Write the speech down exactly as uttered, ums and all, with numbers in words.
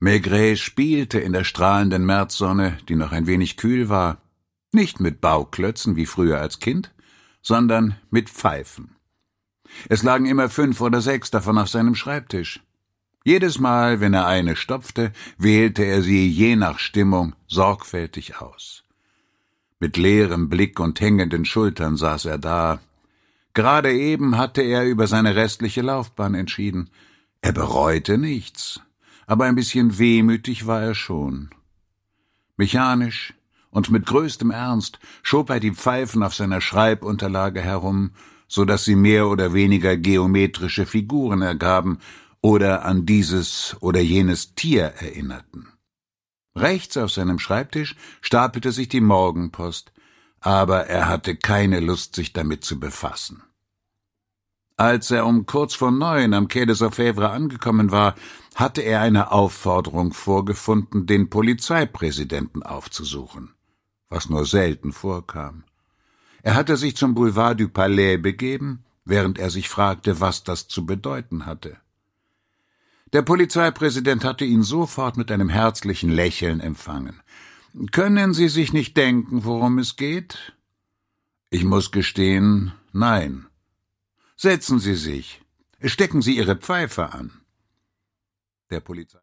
Maigret spielte in der strahlenden Märzsonne, die noch ein wenig kühl war, nicht mit Bauklötzen wie früher als Kind, sondern mit Pfeifen. Es lagen immer fünf oder sechs davon auf seinem Schreibtisch. Jedes Mal, wenn er eine stopfte, wählte er sie je nach Stimmung sorgfältig aus. Mit leerem Blick und hängenden Schultern saß er da. Gerade eben hatte er über seine restliche Laufbahn entschieden. Er bereute nichts, aber ein bisschen wehmütig war er schon. Mechanisch und mit größtem Ernst schob er die Pfeifen auf seiner Schreibunterlage herum, so dass sie mehr oder weniger geometrische Figuren ergaben oder an dieses oder jenes Tier erinnerten. Rechts auf seinem Schreibtisch stapelte sich die Morgenpost, aber er hatte keine Lust, sich damit zu befassen. Als er um kurz vor neun am Quai des Orfèvres angekommen war, hatte er eine Aufforderung vorgefunden, den Polizeipräsidenten aufzusuchen, was nur selten vorkam. Er hatte sich zum Boulevard du Palais begeben, während er sich fragte, was das zu bedeuten hatte. Der Polizeipräsident hatte ihn sofort mit einem herzlichen Lächeln empfangen. »Können Sie sich nicht denken, worum es geht?« »Ich muss gestehen, nein.« »Setzen Sie sich. Stecken Sie Ihre Pfeife an.« Der Polizei